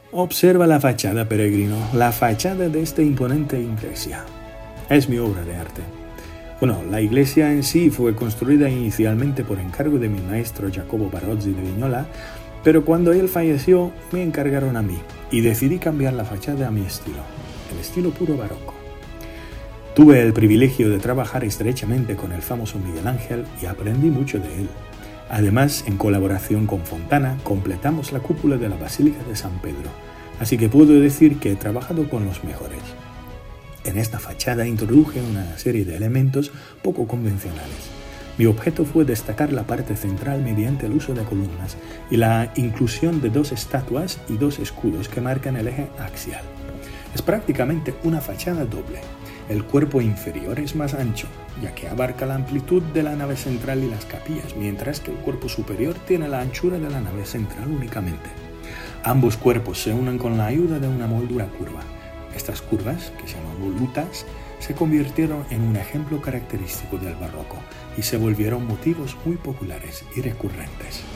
Observa la fachada, peregrino, la fachada de esta imponente iglesia. Es mi obra de arte. Bueno, la iglesia en sí fue construida inicialmente por encargo de mi maestro Jacopo Barozzi de Vignola, pero cuando él falleció me encargaron a mí y decidí cambiar la fachada a mi estilo, el estilo puro barroco. Tuve el privilegio de trabajar estrechamente con el famoso Miguel Ángel y aprendí mucho de él. Además, en colaboración con Fontana, completamos la cúpula de la Basílica de San Pedro, así que puedo decir que he trabajado con los mejores. En esta fachada introduje una serie de elementos poco convencionales. Mi objeto fue destacar la parte central mediante el uso de columnas y la inclusión de 2 estatuas y 2 escudos que marcan el eje axial. Es prácticamente una fachada doble. El cuerpo inferior es más ancho, ya que abarca la amplitud de la nave central y las capillas, mientras que el cuerpo superior tiene la anchura de la nave central únicamente. Ambos cuerpos se unen con la ayuda de una moldura curva. Estas curvas, que se llaman volutas, se convirtieron en un ejemplo característico del barroco y se volvieron motivos muy populares y recurrentes.